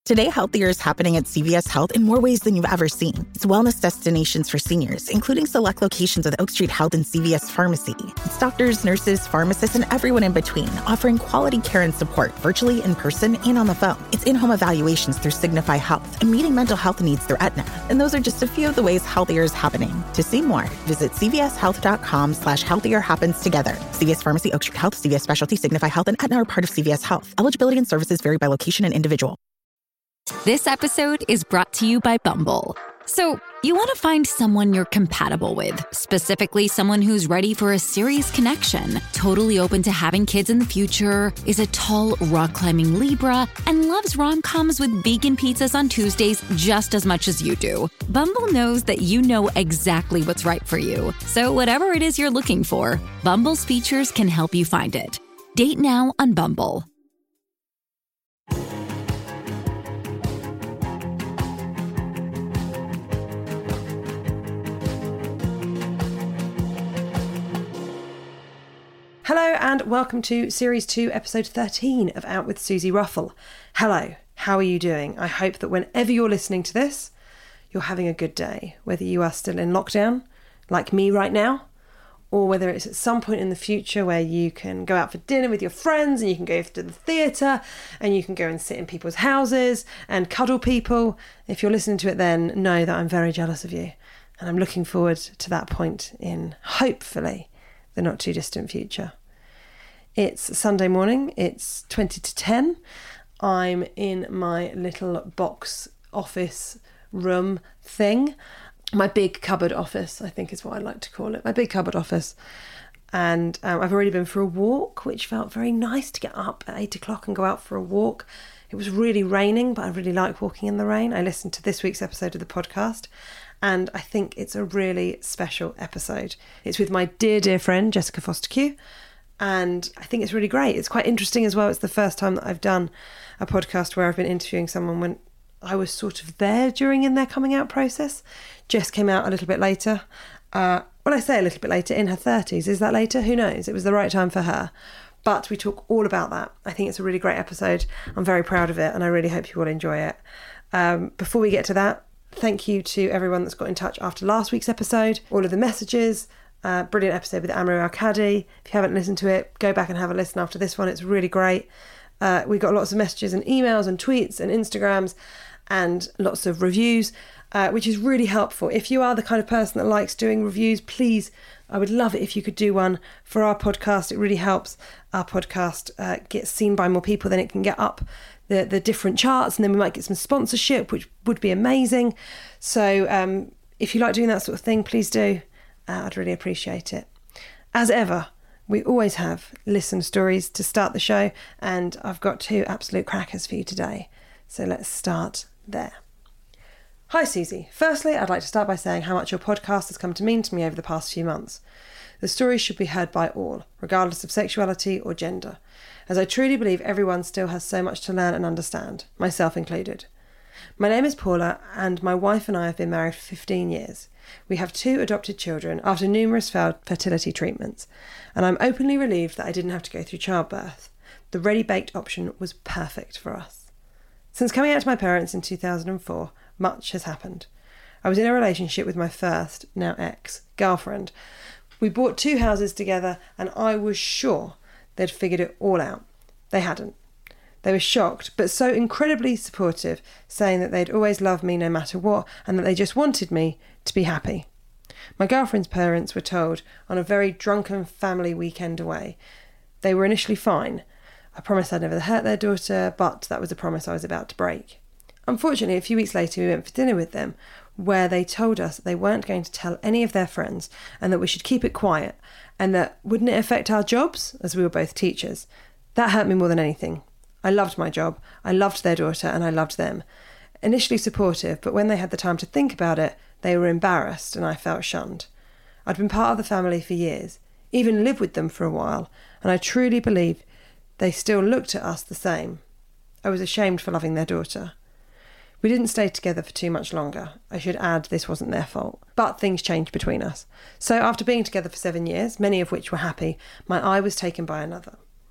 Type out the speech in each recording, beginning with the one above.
Today, healthier is happening at CVS Health in more ways than you've ever seen. It's wellness destinations for seniors, including select locations with Oak Street Health and CVS Pharmacy. It's doctors, nurses, pharmacists, and everyone in between, offering quality care and support virtually, in person, and on the phone. It's in-home evaluations through Signify Health and meeting mental health needs through Aetna. And those are just a few of the ways healthier is happening. To see more, visit cvshealth.com/healthier happens together. CVS Pharmacy, Oak Street Health, CVS Specialty, Signify Health, and Aetna are part of CVS Health. Eligibility and services vary by location and individual. This episode is brought to you by Bumble. So, you want to find someone you're compatible with, specifically someone who's ready for a serious connection, totally open to having kids in the future, is a tall, rock-climbing Libra, and loves rom-coms with vegan pizzas on Tuesdays just as much as you do. Bumble knows that you know exactly what's right for you. So whatever it is you're looking for, Bumble's features can help you find it. Date now on Bumble. Hello and welcome to Series 2, Episode 13 of Out with Susie Ruffle. Hello, how are you doing? I hope that whenever you're listening to this, you're having a good day, whether you are still in lockdown, like me right now, or whether it's at some point in the future where you can go out for dinner with your friends and you can go to the theatre and you can go and sit in people's houses and cuddle people. If you're listening to it then, know that I'm very jealous of you. And I'm looking forward to that point in, hopefully, the not too distant future. It's Sunday morning, it's 20 to 10. I'm in my little box office room thing. My big cupboard office, I think is what I like to call it. My big cupboard office. And I've already been for a walk, which felt very nice to get up at 8 o'clock and go out for a walk. It was really raining, but I really like walking in the rain. I listened to this week's episode of the podcast, and I think it's a really special episode. It's with my dear, dear friend, Jessica Foster-Q, and I think it's really great. It's quite interesting as well. It's the first time that I've done a podcast where I've been interviewing someone when I was sort of there in their coming out process. Jess came out a little bit later. When I say a little bit later, in her 30s. Is that later? Who knows? It was the right time for her. But we talk all about that. I think it's a really great episode. I'm very proud of it, and I really hope you will enjoy it. Before we get to that, thank you to everyone that's got in touch after last week's episode. All of the messages. Brilliant episode with Amru Al-Kadi. If you haven't listened to it, go back and have a listen after this one. It's really great. We got lots of messages and emails and tweets and Instagrams and lots of reviews, which is really helpful. If you are the kind of person that likes doing reviews, please, I would love it if you could do one for our podcast. It really helps our podcast get seen by more people, then it can get up the different charts, and then we might get some sponsorship, which would be amazing. So if you like doing that sort of thing, please do. I'd really appreciate it. As ever, we always have listen stories to start the show, and I've got two absolute crackers for you today. So let's start there. Hi Susie. Firstly, I'd like to start by saying how much your podcast has come to mean to me over the past few months. The stories should be heard by all, regardless of sexuality or gender, as I truly believe everyone still has so much to learn and understand, myself included. My name is Paula, and my wife and I have been married for 15 years. We have 2 adopted children after numerous failed fertility treatments, and I'm openly relieved that I didn't have to go through childbirth. The ready-baked option was perfect for us. Since coming out to my parents in 2004, much has happened. I was in a relationship with my first, now ex, girlfriend. We bought 2 houses together, and I was sure they'd figured it all out. They hadn't. They were shocked, but so incredibly supportive, saying that they'd always loved me no matter what, and that they just wanted me to be happy. My girlfriend's parents were told on a very drunken family weekend away. They were initially fine. I promised I'd never hurt their daughter, but that was a promise I was about to break. Unfortunately, a few weeks later we went for dinner with them, where they told us that they weren't going to tell any of their friends, and that we should keep it quiet, and that wouldn't it affect our jobs, as we were both teachers. That hurt me more than anything. I loved my job, I loved their daughter, and I loved them. Initially supportive, but when they had the time to think about it, they were embarrassed and I felt shunned. I'd been part of the family for years, even lived with them for a while, and I truly believe they still looked at us the same. I was ashamed for loving their daughter. We didn't stay together for too much longer. I should add this wasn't their fault. But things changed between us. So after being together for 7 years, many of which were happy, my eye was taken by another.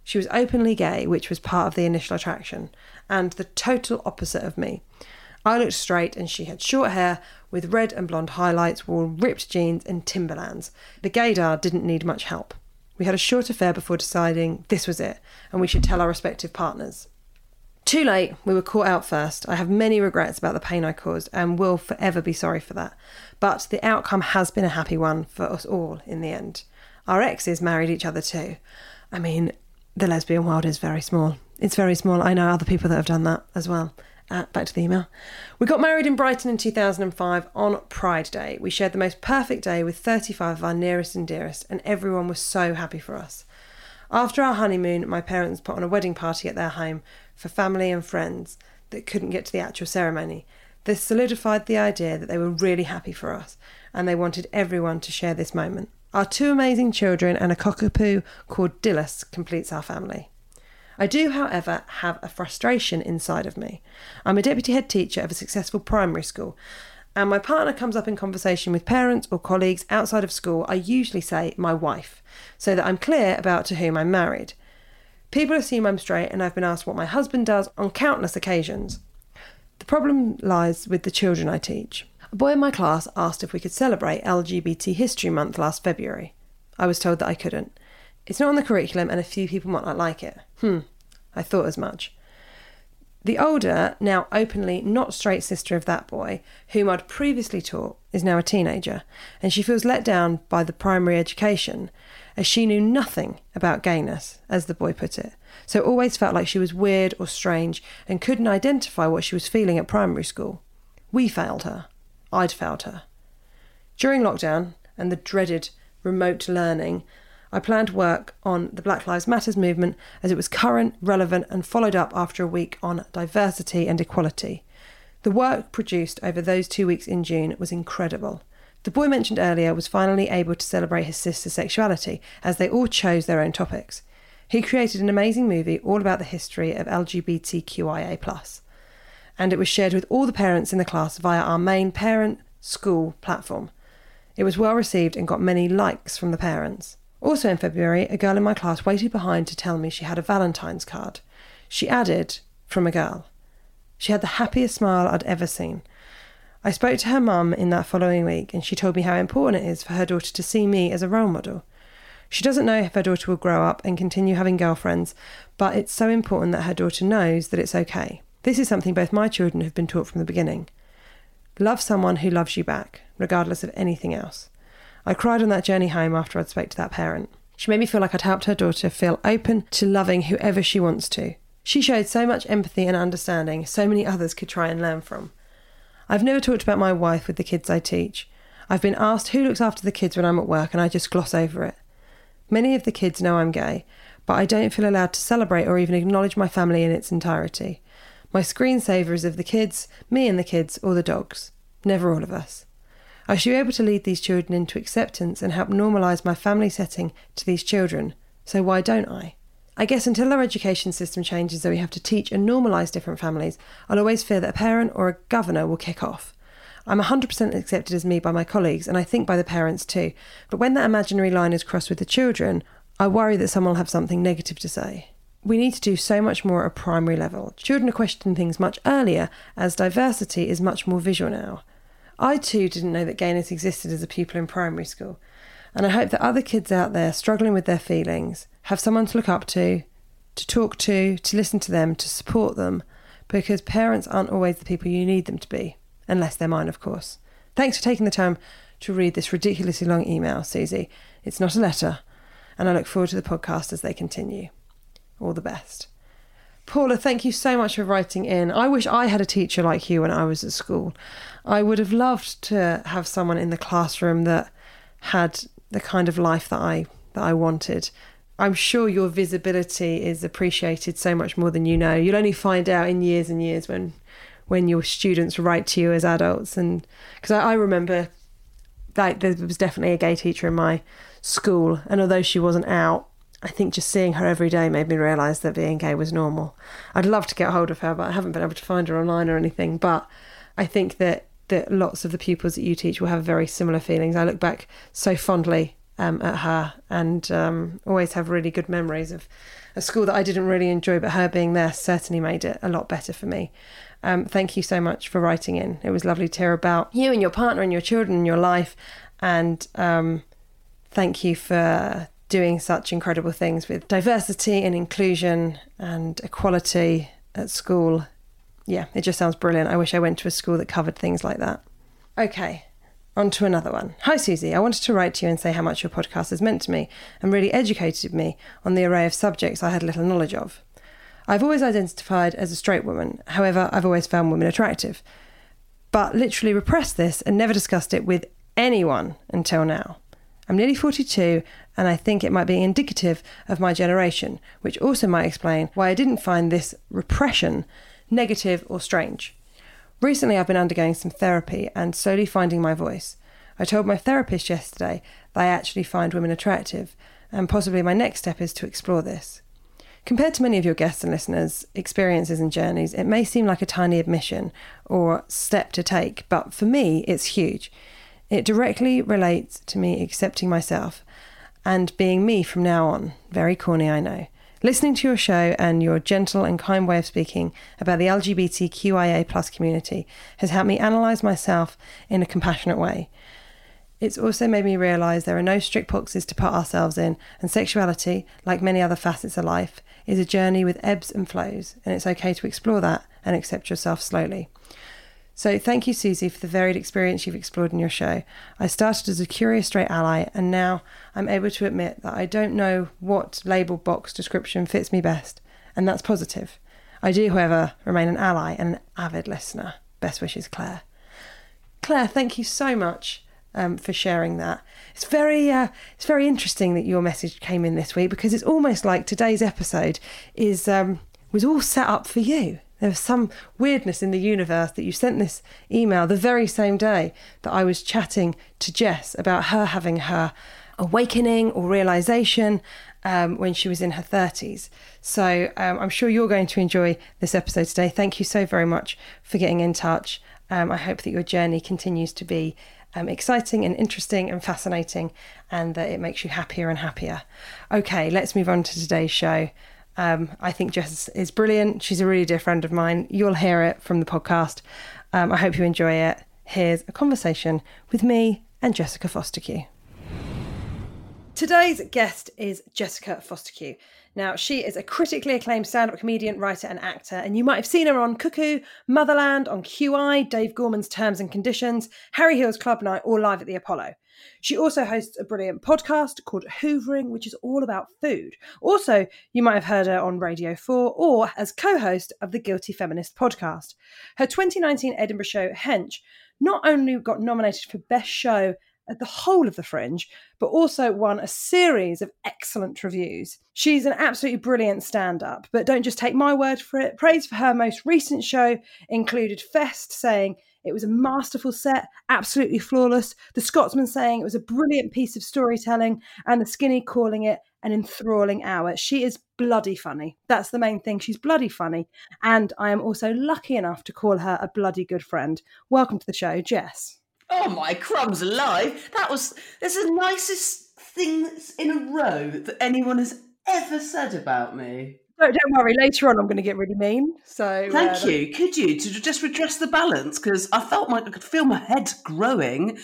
She was openly gay, which was part of the initial attraction, and the total opposite of me. I looked straight and she had short hair with red and blonde highlights, wore ripped jeans and Timberlands. The gaydar didn't need much help. We had a short affair before deciding this was it and we should tell our respective partners. Too late, we were caught out first. I have many regrets about the pain I caused and will forever be sorry for that. But the outcome has been a happy one for us all in the end. Our exes married each other too. I mean, the lesbian world is very small. It's very small. I know other people that have done that as well. Back to the email. We got married in Brighton in 2005 on Pride Day. We shared the most perfect day with 35 of our nearest and dearest, and everyone was so happy for us. After our honeymoon, my parents put on a wedding party at their home for family and friends that couldn't get to the actual ceremony. This solidified the idea that they were really happy for us, and they wanted everyone to share this moment. Our 2 amazing children and a cockapoo called Dillis completes our family. I do, however, have a frustration inside of me. I'm a deputy head teacher of a successful primary school, and my partner comes up in conversation with parents or colleagues outside of school. I usually say my wife, so that I'm clear about to whom I'm married. People assume I'm straight, and I've been asked what my husband does on countless occasions. The problem lies with the children I teach. A boy in my class asked if we could celebrate LGBT History Month last February. I was told that I couldn't. It's not on the curriculum and a few people might not like it. I thought as much. The older, now openly not straight sister of that boy, whom I'd previously taught, is now a teenager, and she feels let down by the primary education, as she knew nothing about gayness, as the boy put it, so always felt like she was weird or strange and couldn't identify what she was feeling at primary school. We failed her. I'd failed her. During lockdown and the dreaded remote learning, I planned work on the Black Lives Matter movement as it was current, relevant and followed up after a week on diversity and equality. The work produced over those 2 weeks in June was incredible. The boy mentioned earlier was finally able to celebrate his sister's sexuality as they all chose their own topics. He created an amazing movie all about the history of LGBTQIA+, and it was shared with all the parents in the class via our main parent school platform. It was well received and got many likes from the parents. Also in February, a girl in my class waited behind to tell me she had a Valentine's card. She added, from a girl. She had the happiest smile I'd ever seen. I spoke to her mum in that following week and she told me how important it is for her daughter to see me as a role model. She doesn't know if her daughter will grow up and continue having girlfriends, but it's so important that her daughter knows that it's okay. This is something both my children have been taught from the beginning. Love someone who loves you back, regardless of anything else. I cried on that journey home after I'd spoke to that parent. She made me feel like I'd helped her daughter feel open to loving whoever she wants to. She showed so much empathy and understanding so many others could try and learn from. I've never talked about my wife with the kids I teach. I've been asked who looks after the kids when I'm at work and I just gloss over it. Many of the kids know I'm gay, but I don't feel allowed to celebrate or even acknowledge my family in its entirety. My screensaver is of the kids, me and the kids, or the dogs. Never all of us. I should be able to lead these children into acceptance and help normalise my family setting to these children, so why don't I? I guess until our education system changes so we have to teach and normalise different families, I'll always fear that a parent or a governor will kick off. I'm 100% accepted as me by my colleagues and I think by the parents too, but when that imaginary line is crossed with the children, I worry that someone will have something negative to say. We need to do so much more at a primary level. Children are questioning things much earlier as diversity is much more visual now. I too didn't know that gayness existed as a pupil in primary school, and I hope that other kids out there struggling with their feelings have someone to look up to talk to listen to them, to support them, because parents aren't always the people you need them to be, unless they're mine, of course. Thanks for taking the time to read this ridiculously long email, Susie. It's not a letter, and I look forward to the podcast as they continue. All the best. Paula, thank you so much for writing in. I wish I had a teacher like you when I was at school. I would have loved to have someone in the classroom that had the kind of life that I wanted. I'm sure your visibility is appreciated so much more than you know. You'll only find out in years and years when your students write to you as adults. And because I remember like there was definitely a gay teacher in my school, and although she wasn't out, I think just seeing her every day made me realise that being gay was normal. I'd love to get hold of her, but I haven't been able to find her online or anything. But I think that lots of the pupils that you teach will have very similar feelings. I look back so fondly at her, and always have really good memories of a school that I didn't really enjoy, but her being there certainly made it a lot better for me. Thank you so much for writing in. It was lovely to hear about you and your partner and your children and your life, and thank you for doing such incredible things with diversity and inclusion and equality at school. Yeah, it just sounds brilliant. I wish I went to a school that covered things like that. Okay, on to another one. Hi, Susie. I wanted to write to you and say how much your podcast has meant to me and really educated me on the array of subjects I had little knowledge of. I've always identified as a straight woman. However, I've always found women attractive, but literally repressed this and never discussed it with anyone until now. I'm nearly 42, and I think it might be indicative of my generation, which also might explain why I didn't find this repression negative or strange. Recently, I've been undergoing some therapy and slowly finding my voice. I told my therapist yesterday that I actually find women attractive, and possibly my next step is to explore this. Compared to many of your guests and listeners' experiences and journeys, it may seem like a tiny admission or step to take, but for me, it's huge. It directly relates to me accepting myself and being me from now on. Very corny, I know. Listening to your show and your gentle and kind way of speaking about the LGBTQIA+ community has helped me analyse myself in a compassionate way. It's also made me realise there are no strict boxes to put ourselves in, and sexuality, like many other facets of life, is a journey with ebbs and flows, and it's okay to explore that and accept yourself slowly. So thank you, Susie, for the varied experience you've explored in your show. I started as a curious straight ally, and now I'm able to admit that I don't know what label box description fits me best, and that's positive. I do, however, remain an ally and an avid listener. Best wishes, Claire. Claire, thank you so much for sharing that. It's very interesting that your message came in this week, because it's almost like today's episode was all set up for you. There was some weirdness in the universe that you sent this email the very same day that I was chatting to Jess about her having her awakening or realisation when she was in her 30s. So I'm sure you're going to enjoy this episode today. Thank you so very much for getting in touch. I hope that your journey continues to be exciting and interesting and fascinating, and that it makes you happier and happier. Okay, let's move on to today's show. I think Jess is brilliant. She's a really dear friend of mine. You'll hear it from the podcast. I hope you enjoy it. Here's a conversation with me and Jessica Fostekew. Today's guest is Jessica Fostekew. Now, she is a critically acclaimed stand-up comedian, writer and actor, and you might have seen her on Cuckoo, Motherland, on QI, Dave Gorman's Terms and Conditions, Harry Hill's Club Night, or Live at the Apollo. She also hosts a brilliant podcast called Hoovering, which is all about food. Also, you might have heard her on Radio 4 or as co-host of the Guilty Feminist podcast. Her 2019 Edinburgh show, Hench, not only got nominated for Best Show at the whole of the Fringe, but also won a series of excellent reviews. She's an absolutely brilliant stand-up, but don't just take my word for it. Praise for her most recent show included Fest saying it was a masterful set, absolutely flawless, The Scotsman saying it was a brilliant piece of storytelling, and The Skinny calling it an enthralling hour. She is bloody funny. That's the main thing. She's bloody funny. And I am also lucky enough to call her a bloody good friend. Welcome to the show, Jess. Oh, my crumbs alive. That's the nicest thing in a row that anyone has ever said about me. Don't worry, later on I'm going to get really mean. So Thank you. Could you, to just redress the balance? Because I could feel my head growing.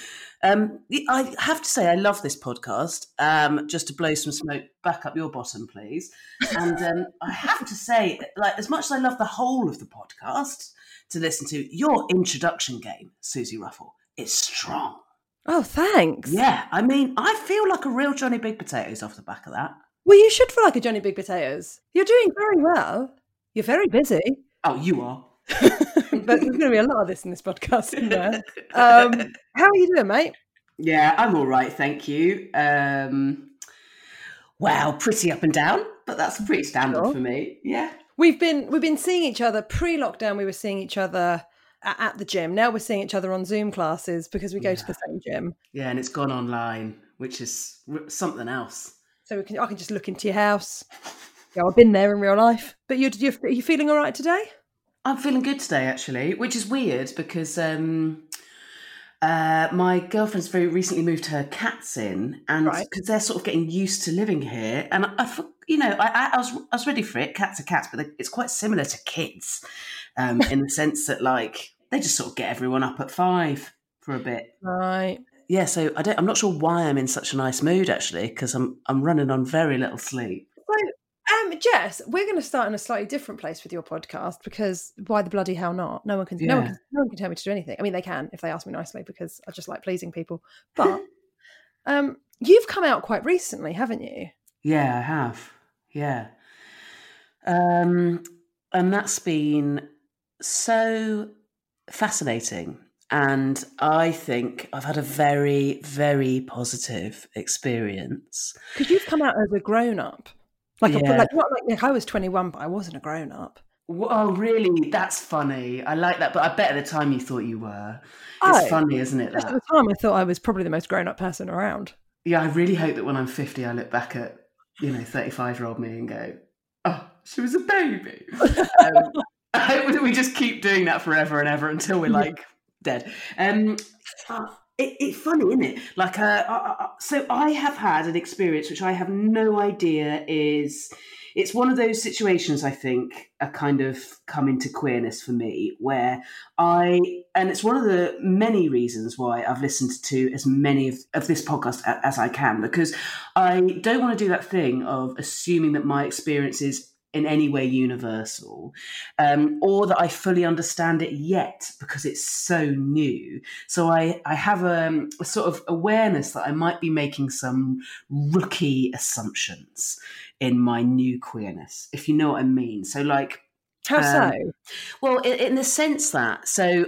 I have to say I love this podcast. Just to blow some smoke back up your bottom, please. And I have to say, like, as much as I love the whole of the podcast to listen to, your introduction game, Susie Ruffle, is strong. Oh, thanks. Yeah, I mean, I feel like a real Johnny Big Potatoes off the back of that. Well, you should feel like a Johnny Big Potatoes. You're doing very well. You're very busy. Oh, you are. But there's going to be a lot of this in this podcast, isn't there? How are you doing, mate? Yeah, I'm all right, thank you. Well, pretty up and down, but that's pretty standard for me. Yeah. We've been seeing each other pre-lockdown. We were seeing each other at the gym. Now we're seeing each other on Zoom classes because we go to the same gym. Yeah, and it's gone online, which is something else. So I can just look into your house. Yeah, I've been there in real life. But are you feeling all right today? I'm feeling good today, actually, which is weird because My girlfriend's very recently moved her cats in, and Right. because they're sort of getting used to living here, and I was ready for it. Cats are cats, but it's quite similar to kids, in the sense that like they just sort of get everyone up at 5 for a bit. Right. Yeah, so I'm not sure why I'm in such a nice mood actually, because I'm running on very little sleep. So, Jess, we're going to start in a slightly different place with your podcast because why the bloody hell not? No one can tell me to do anything. I mean, they can if they ask me nicely because I just like pleasing people. But you've come out quite recently, haven't you? Yeah, I have. Yeah. And that's been so fascinating. And I think I've had a very, very positive experience. Because you've come out as a grown-up. Not like I was 21, but I wasn't a grown-up. Oh, really? That's funny. I like that. But I bet at the time you thought you were. It's funny, isn't it? At the time, I thought I was probably the most grown-up person around. Yeah, I really hope that when I'm 50, I look back at, 35-year-old me and go, oh, she was a baby. I hope that we just keep doing that forever and ever until we're like dead. It's funny, isn't it? Like, so I have had an experience which I have no idea is. It's one of those situations, I think, are kind of come into queerness for me, where and it's one of the many reasons why I've listened to as many of this podcast as I can, because I don't want to do that thing of assuming that my experience is in any way universal, or that I fully understand it yet because it's so new. So I have a sort of awareness that I might be making some rookie assumptions in my new queerness, if you know what I mean. So like... How so? Well, in the sense that, so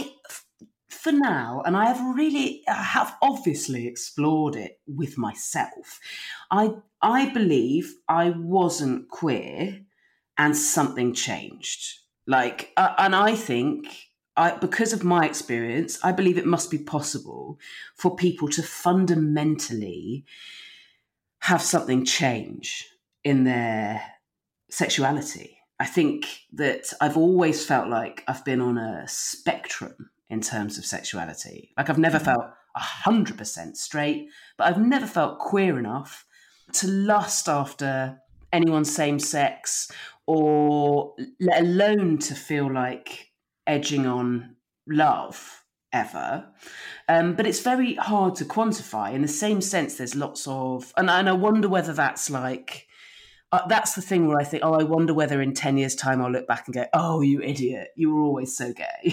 for now, and I have obviously explored it with myself, I believe I wasn't queer and something changed. Like, and I think, because of my experience, I believe it must be possible for people to fundamentally have something change in their sexuality. I think that I've always felt like I've been on a spectrum in terms of sexuality. Like I've never felt 100% straight, but I've never felt queer enough to lust after anyone's same sex, or let alone to feel like edging on love ever. But it's very hard to quantify. In the same sense, there's lots of, and I wonder whether that's like, that's the thing where I think, I wonder whether in 10 years' time I'll look back and go, oh, you idiot, you were always so gay.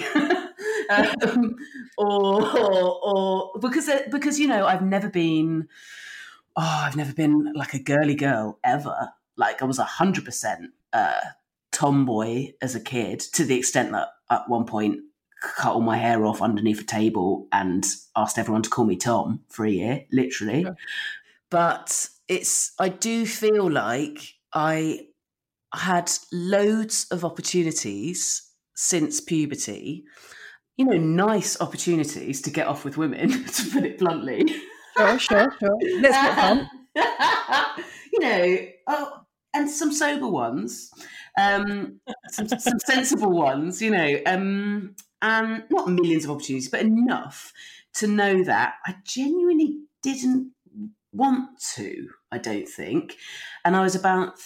or because I've never been like a girly girl ever. Like I was 100% tomboy as a kid, to the extent that at one point cut all my hair off underneath a table and asked everyone to call me Tom for a year, literally. Yeah. But I do feel like I had loads of opportunities since puberty, nice opportunities to get off with women, to put it bluntly. Sure. Let's get fun. And some sober ones, some sensible ones, and not millions of opportunities, but enough to know that I genuinely didn't want to, I don't think. And I was about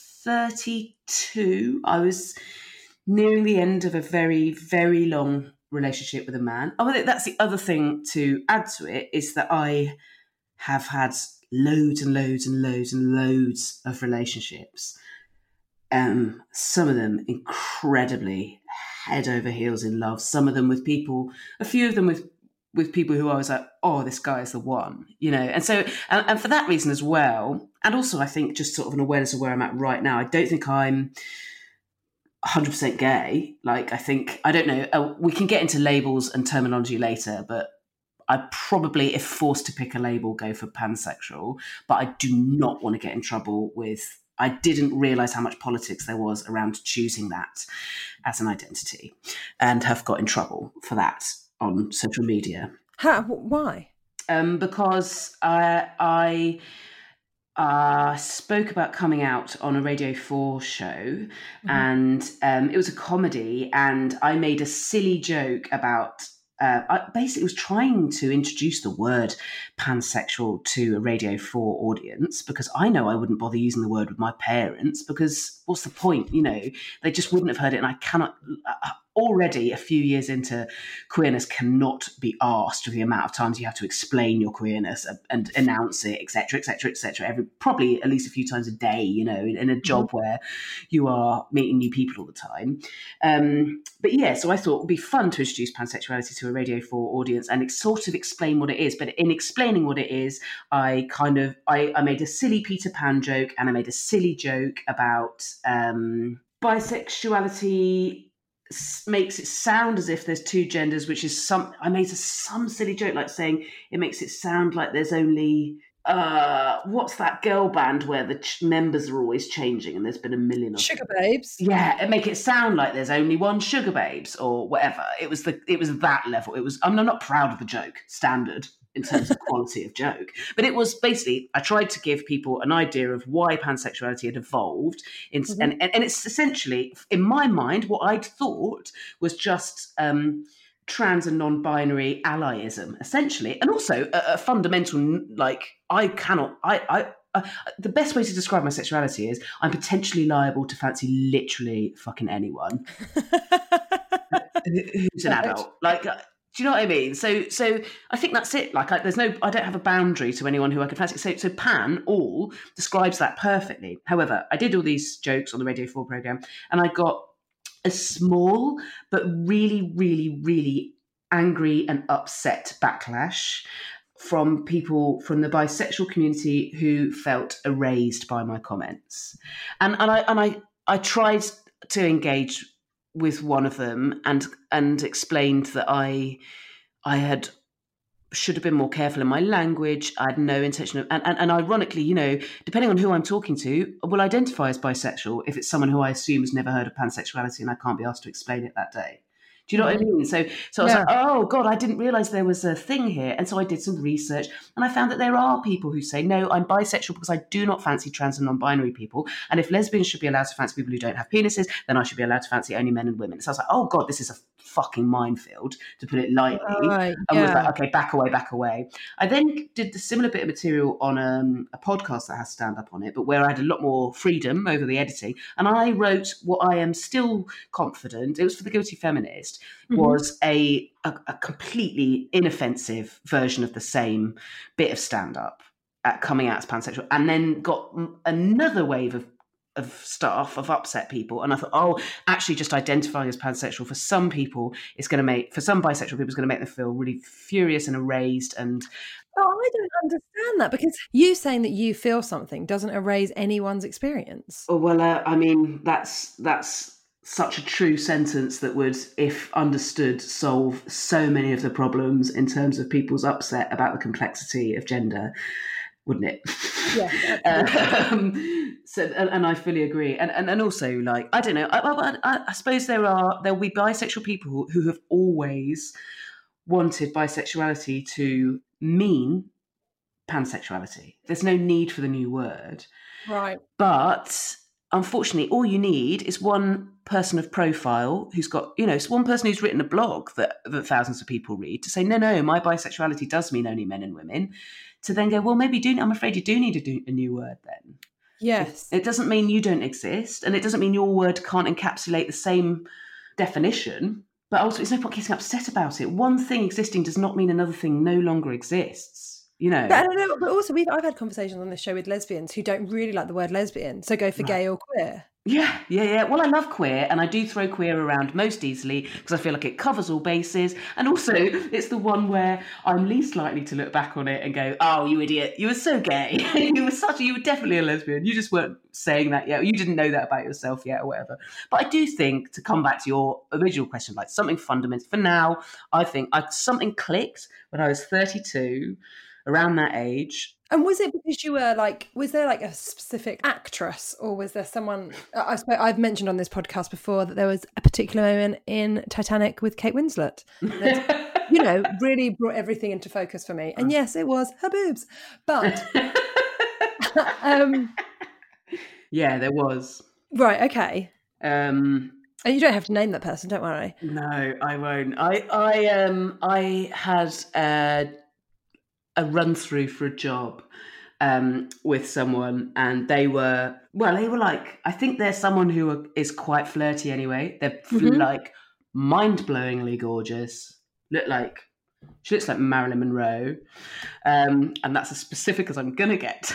32. I was nearing the end of a very, very long relationship with a man. Oh, that's the other thing to add to it, is that I have had loads and loads and loads and loads of relationships. Some of them incredibly head over heels in love. Some of them with people, a few of them with people who I was like, oh, this guy is the one, And so, and for that reason as well, and also I think just sort of an awareness of where I'm at right now, I don't think I'm 100% gay. Like, I don't know, we can get into labels and terminology later, but I probably, if forced to pick a label, go for pansexual, but I do not want to get in trouble with, I didn't realise how much politics there was around choosing that as an identity, and have got in trouble for that on social media. Why? Because I spoke about coming out on a Radio 4 show, and it was a comedy, and I made a silly joke about I basically was trying to introduce the word pansexual to a Radio 4 audience, because I know I wouldn't bother using the word with my parents, because what's the point? You know, they just wouldn't have heard it. And I cannot, already a few years into queerness, cannot be asked for the amount of times you have to explain your queerness and announce it, etc., etc., etc. Probably at least a few times a day, you know, in a job where you are meeting new people all the time. But yeah, so I thought it would be fun to introduce pansexuality to a Radio 4 audience and sort of explain what it is. But in explaining what it is, I made a silly Peter Pan joke, and I made a silly joke about bisexuality makes it sound as if there's two genders, which is I made some silly joke like saying it makes it sound like there's only what's that girl band where the members are always changing and there's been a million of Sugar Babes. Yeah, and make it sound like there's only one Sugar Babes or whatever. It was that level. I'm not proud of the joke standard in terms of quality of joke, but it was basically, I tried to give people an idea of why pansexuality had evolved, and it's essentially, in my mind, what I'd thought was just trans and non-binary allyism, essentially, and also a fundamental, like, the best way to describe my sexuality is I'm potentially liable to fancy literally fucking anyone who's an adult. Like, do you know what I mean? So I think that's it. Like, I don't have a boundary to anyone who I can fancy. So pan all describes that perfectly. However, I did all these jokes on the Radio 4 programme, and I got a small but really, really, really angry and upset backlash from people from the bisexual community who felt erased by my comments. And I tried to engage with one of them and explained that I should have been more careful in my language. I had no intention of, and ironically, you know, depending on who I'm talking to, I will identify as bisexual if it's someone who I assume has never heard of pansexuality and I can't be asked to explain it that day. Do you know what I mean? So I was like, oh God, I didn't realize there was a thing here. And so I did some research and I found that there are people who say, no, I'm bisexual because I do not fancy trans and non-binary people. And if lesbians should be allowed to fancy people who don't have penises, then I should be allowed to fancy only men and women. So I was like, oh God, this is a fucking minefield, to put it lightly. And was like, okay, back away. I then did the similar bit of material on a podcast that has stand-up on it, but where I had a lot more freedom over the editing. And I wrote what I am still confident, it was for The Guilty Feminist, was a completely inoffensive version of the same bit of stand-up coming out as pansexual, and then got another wave of stuff, of upset people. And I thought, oh, actually just identifying as pansexual for some people is going to make, for some bisexual people, is going to make them feel really furious and erased. And oh, I don't understand that, because you saying that you feel something doesn't erase anyone's experience. Oh, well, I mean, that's such a true sentence that would, if understood, solve so many of the problems in terms of people's upset about the complexity of gender, wouldn't it? Yeah. So, and I fully agree. And also, like, I don't know, I suppose there'll be bisexual people who have always wanted bisexuality to mean pansexuality. There's no need for the new word. Right. But unfortunately, all you need is one person of profile who's got, you know, it's one person who's written a blog that thousands of people read to say, no, my bisexuality does mean only men and women, to then go, well, maybe I'm afraid you do need a new word then. Yes. It doesn't mean you don't exist, and it doesn't mean your word can't encapsulate the same definition, but also it's no point getting upset about it. One thing existing does not mean another thing no longer exists, you know. I don't know, but also I've had conversations on this show with lesbians who don't really like the word lesbian, so go for gay or queer. Yeah. Well, I love queer, and I do throw queer around most easily because I feel like it covers all bases. And also, it's the one where I'm least likely to look back on it and go, oh, you idiot, you were so gay. you were definitely a lesbian. You just weren't saying that yet. You didn't know that about yourself yet or whatever. But I do think, to come back to your original question, like something fundamental, for now, I think something clicked when I was 32, around that age. And was it because you were like, was there like a specific actress, or was there someone, I suppose I've mentioned on this podcast before that there was a particular moment in Titanic with Kate Winslet that, you know, really brought everything into focus for me. And yes, it was her boobs. But yeah, there was. Right, okay. And you don't have to name that person, don't worry. No, I won't. I had a run through for a job with someone, and they were like, I think they're someone who is quite flirty anyway. They're like mind-blowingly gorgeous. She looks like Marilyn Monroe, and that's as specific as I'm gonna get.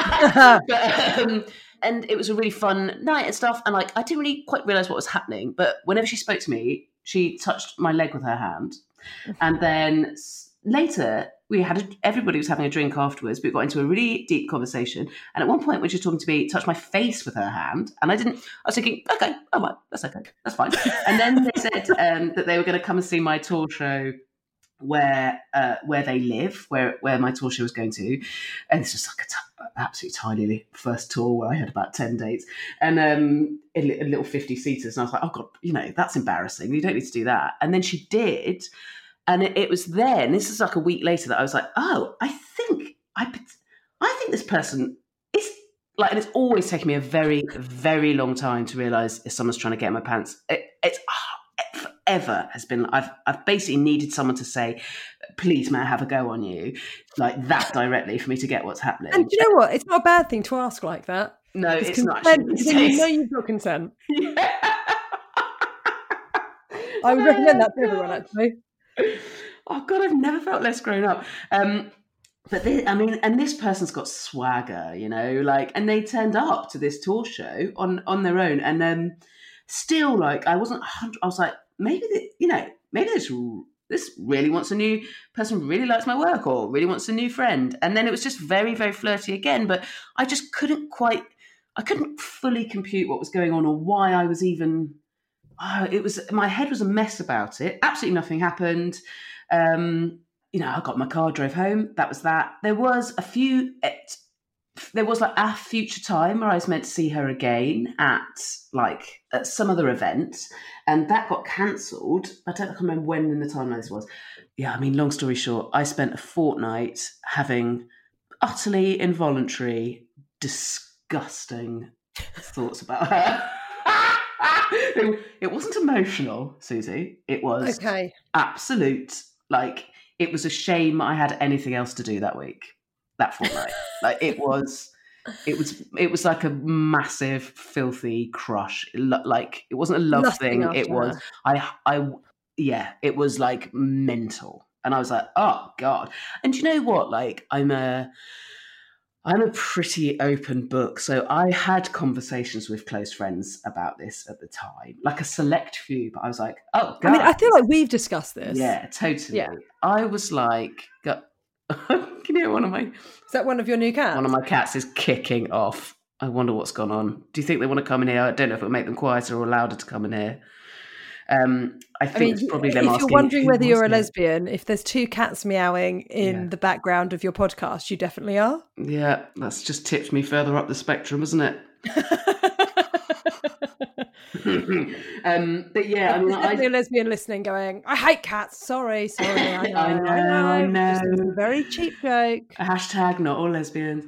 And it was a really fun night and stuff, and like I didn't really quite realise what was happening, but whenever she spoke to me, she touched my leg with her hand, and then later everybody was having a drink afterwards, but we got into a really deep conversation, and at one point when she was talking to me, touched my face with her hand, and I was thinking, okay, oh well, that's okay, that's fine. And then they said that they were going to come and see my tour show where they live, where my tour show was going to, and it's just like absolutely tiny first tour where I had about 10 dates, and a little 50 seaters, and I was like, oh god, that's embarrassing, you don't need to do that. And then she did, and it was then, this is like a week later, that I was like, oh, I think this person is like, and it's always taken me a very, very long time to realise if someone's trying to get in my pants. It's forever has been, I've basically needed someone to say, please may I have a go on you, like that directly, for me to get what's happening. And do you know what? It's not a bad thing to ask like that. No, it's not. Because you know you've got consent. Yeah. I would recommend that to everyone, actually. Oh God, I've never felt less grown up. But this person's got swagger, and they turned up to this tour show on their own, and still, like, I wasn't 100. I was like, maybe this really wants a new person, really likes my work, or really wants a new friend. And then it was just very, very flirty again. But I just couldn't fully compute what was going on, or why I was even. My head was a mess about it. Absolutely nothing happened. I got my car, drove home. That was that. There was a future time where I was meant to see her again at some other event, and that got cancelled. I don't remember when in the timeline this was. Yeah, I mean, long story short, I spent a fortnight having utterly involuntary, disgusting thoughts about her. It wasn't emotional, Susie. It was absolute. Like, it was a shame I had anything else to do that week, that fortnight. Like, it was like a massive, filthy crush. Like, it wasn't a love thing. It was it was like mental. And I was like, oh God. And you know what? Like, I'm a pretty open book. So I had conversations with close friends about this at the time, like a select few, but I was like, oh God. I mean, I feel like we've discussed this. Yeah, totally. Yeah. I was like, can you hear is that one of your new cats? One of my cats is kicking off. I wonder what's gone on. Do you think they want to come in here? I don't know if it'll make them quieter or louder to come in here. I think it's probably them asking. If you're wondering whether you're a lesbian, if there's two cats meowing in the background of your podcast, you definitely are. Yeah, that's just tipped me further up the spectrum, isn't it? But yeah, I mean, there's a lesbian listening going, I hate cats. Sorry. I know. Just a very cheap joke. Hashtag not all lesbians.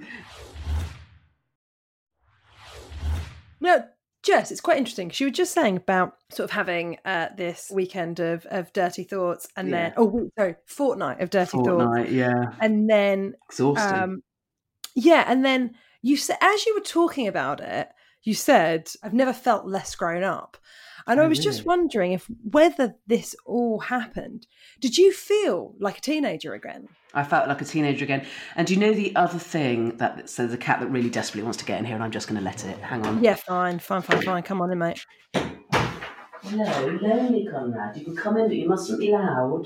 No, Jess, it's quite interesting. She was just saying about sort of having this weekend of dirty thoughts, and then fortnight of dirty thoughts. Yeah, and then exhausting. And then you said, as you were talking about it, you said, "I've never felt less grown up." And I was just wondering whether this all happened. Did you feel like a teenager again? I felt like a teenager again. And do you know the other thing so there's a cat that really desperately wants to get in here, and I'm just going to let it. Hang on. Yeah, fine. Come on in, mate. Hello, lonely Conrad. You can come in, but you mustn't be loud.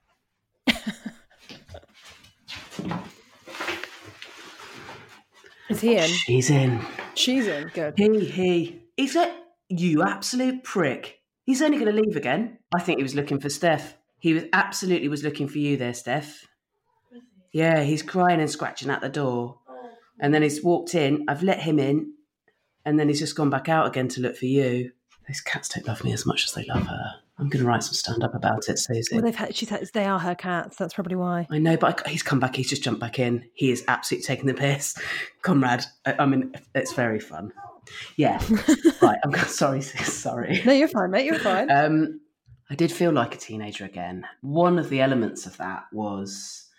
Is he in? She's in. She's in. Good. He. Is it? You absolute prick. He's only going to leave again. I think he was looking for Steph. He was absolutely looking for you there, Steph. Yeah, he's crying and scratching at the door. And then he's walked in. I've let him in. And then he's just gone back out again to look for you. Those cats don't love me as much as they love her. I'm going to write some stand-up about it, Susie. Well, they are her cats. That's probably why. I know, but he's come back. He's just jumped back in. He is absolutely taking the piss. Conrad, I mean, it's very fun. Yeah. Right. I'm sorry. Sorry. No, you're fine, mate. You're fine. I did feel like a teenager again. One of the elements of that was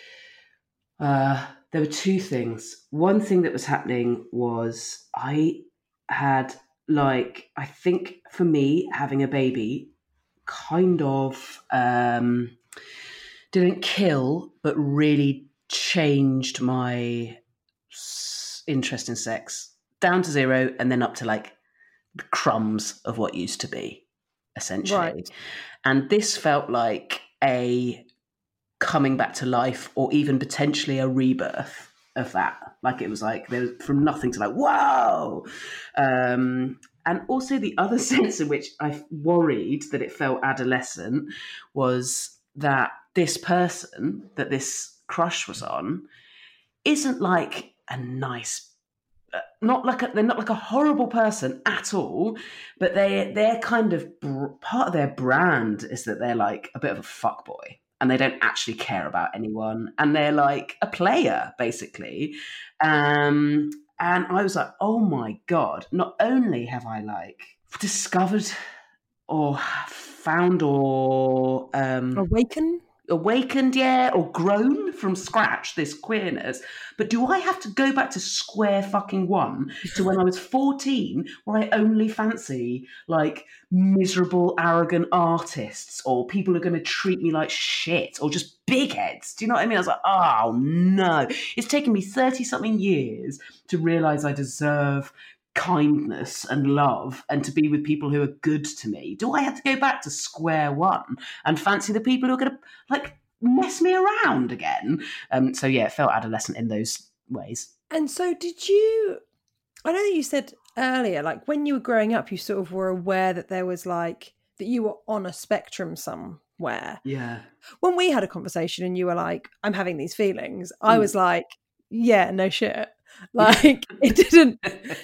there were two things. One thing that was happening was I had, like, I think for me, having a baby kind of didn't kill, but really changed my interest in sex down to zero and then up to like the crumbs of what used to be, essentially. Right. And this felt like a coming back to life, or even potentially a rebirth of that. Like, it was like there was from nothing to like, whoa. And also the other sense in which I worried that it felt adolescent was that this person that this crush was on isn't like a nice, they're not like a horrible person at all, but they're kind of part of their brand is that they're like a bit of a fuckboy and they don't actually care about anyone and they're like a player basically. And I was like, oh my God, not only have I like discovered or found or awakened, yeah, or grown from scratch this queerness, but do I have to go back to square fucking one to when I was 14, where I only fancy like miserable, arrogant artists or people who are going to treat me like shit or just big heads? Do you know what I mean? I was like, oh no, it's taken me 30-something years to realise I deserve kindness and love and to be with people who are good to me. Do I have to go back to square one and fancy the people who are going to like mess me around again? So yeah, it felt adolescent in those ways. And so did you, I know that you said earlier, like when you were growing up, you sort of were aware that there was like, that you were on a spectrum somewhere. Yeah. When we had a conversation and you were like, I'm having these feelings, I was like, yeah, no shit. Like it didn't.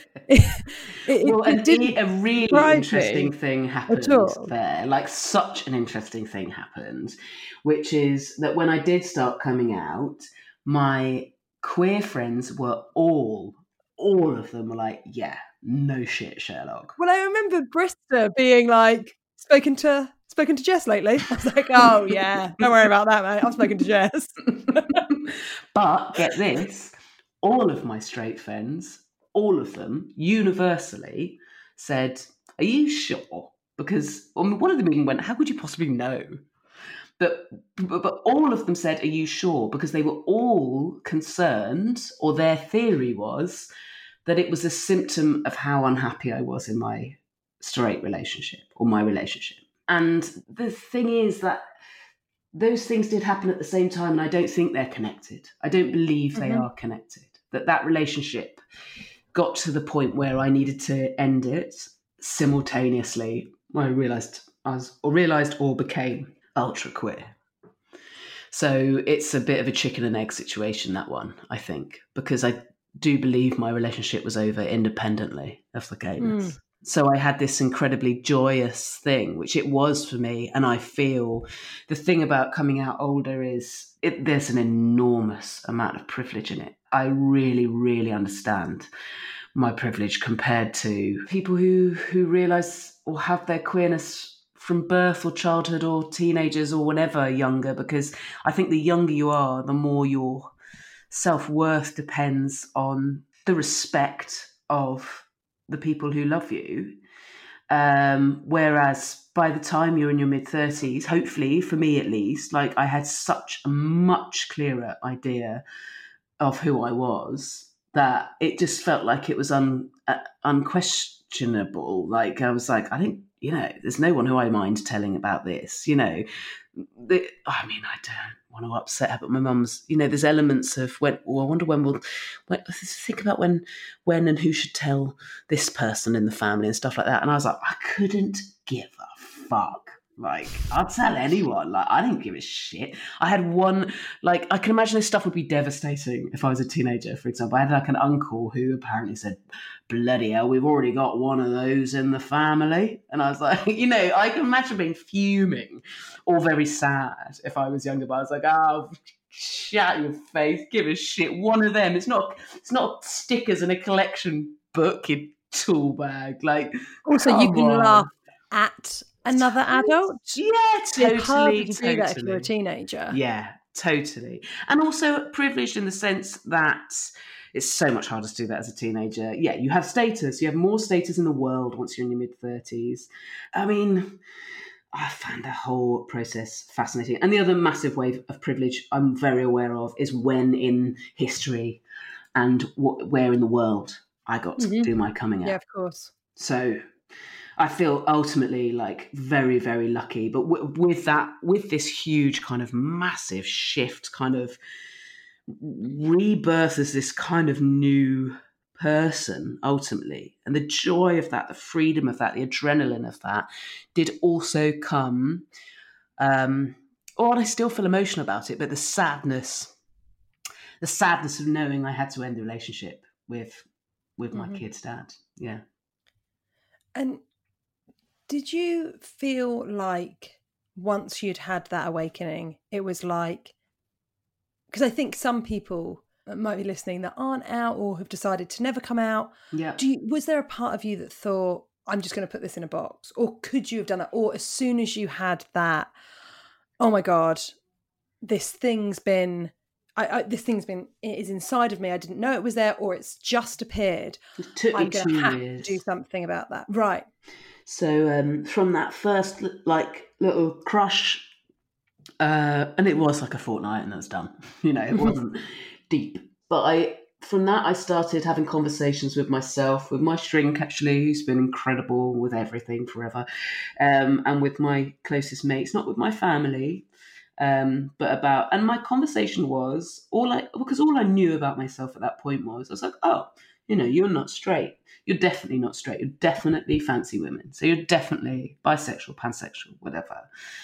A really interesting thing happened there. Like such an interesting thing happened, which is that when I did start coming out, my queer friends were all of them were like, yeah, no shit, Sherlock. Well, I remember Brista being like, spoken to Jess lately. I was like, oh yeah, don't worry about that, mate. I've spoken to Jess. But get this. All of my straight friends, all of them, universally said, are you sure? Because one of them even went, how could you possibly know? But all of them said, are you sure? Because they were all concerned, or their theory was, that it was a symptom of how unhappy I was in my straight relationship, or my relationship. And the thing is that those things did happen at the same time, and I don't think they're connected. I don't believe they are connected. That relationship got to the point where I needed to end it simultaneously. I realised or became ultra queer. So it's a bit of a chicken and egg situation, that one, I think, because I do believe my relationship was over independently of the gayness. So I had this incredibly joyous thing, which it was for me. And I feel the thing about coming out older is there's an enormous amount of privilege in it. I really, really understand my privilege compared to people who realise or have their queerness from birth or childhood or teenagers or whenever younger, because I think the younger you are, the more your self-worth depends on the respect of the people who love you. Whereas by the time you're in your mid-30s, hopefully, for me at least, like I had such a much clearer idea of who I was that it just felt like it was unquestionable. Like I was like, I think, there's no one who I mind telling about this, I don't want to upset her, but my mum's, there's elements of I wonder think about when and who should tell this person in the family and stuff like that. And I was like, I couldn't give a fuck. Like, I'd tell anyone. Like, I didn't give a shit. I had one, like, I can imagine this stuff would be devastating if I was a teenager, for example. I had like an uncle who apparently said, bloody hell, we've already got one of those in the family. And I was like, I can imagine being fuming or very sad if I was younger, but I was like, oh, shut your face, give a shit. One of them. It's not stickers in a collection book, you tool bag. Like, Also, you come can on. laugh at another adult. Yeah, It's harder totally, to do that if you're a teenager. Yeah, totally. And also privileged in the sense that it's so much harder to do that as a teenager. Yeah, you have status. You have more status in the world once you're in your mid-30s. I mean, I found the whole process fascinating. And the other massive wave of privilege I'm very aware of is when in history and where in the world I got to do my coming out. Yeah, of course. So I feel ultimately like very, very lucky. But with this huge kind of massive shift, kind of rebirth as this kind of new person ultimately, and the joy of that, the freedom of that, the adrenaline of that did also come, and I still feel emotional about it, but the sadness of knowing I had to end the relationship with my kid's dad. Yeah. And did you feel like once you'd had that awakening, it was like, because I think some people might be listening that aren't out or have decided to never come out. Yeah. Was there a part of you that thought, I'm just going to put this in a box? Or could you have done that? Or as soon as you had that, oh my God, this thing's been, it is inside of me. I didn't know it was there, or it's just appeared. It took me 2 have years to do something about that. Right. So from that first like little crush, and it was like a fortnight and it was done. It wasn't deep. But from that I started having conversations with myself, with my shrink actually, who's been incredible with everything forever, and with my closest mates, not with my family, but and my conversation was because all I knew about myself at that point was, I was like, oh, you're not straight. You're definitely not straight. You definitely fancy women. So you're definitely bisexual, pansexual, whatever.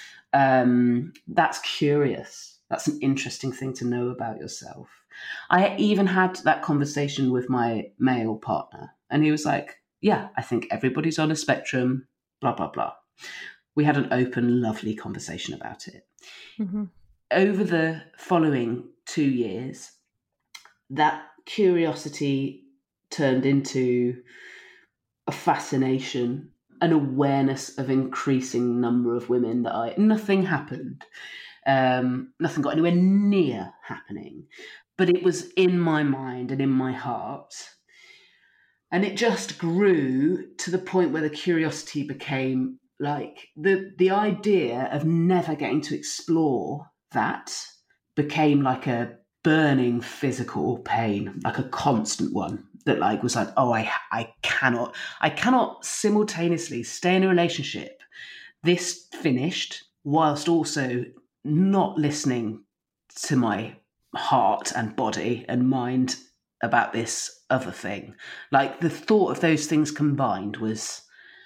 That's curious. That's an interesting thing to know about yourself. I even had that conversation with my male partner, and he was like, yeah, I think everybody's on a spectrum, blah, blah, blah. We had an open, lovely conversation about it. Mm-hmm. Over the following 2 years, that curiosity turned into a fascination, an awareness of increasing number of women that nothing happened. Nothing got anywhere near happening, but it was in my mind and in my heart. And it just grew to the point where the curiosity became like the idea of never getting to explore that became like a burning physical pain, like a constant one that like was like, oh, I cannot simultaneously stay in a relationship this finished whilst also not listening to my heart and body and mind about this other thing. Like the thought of those things combined was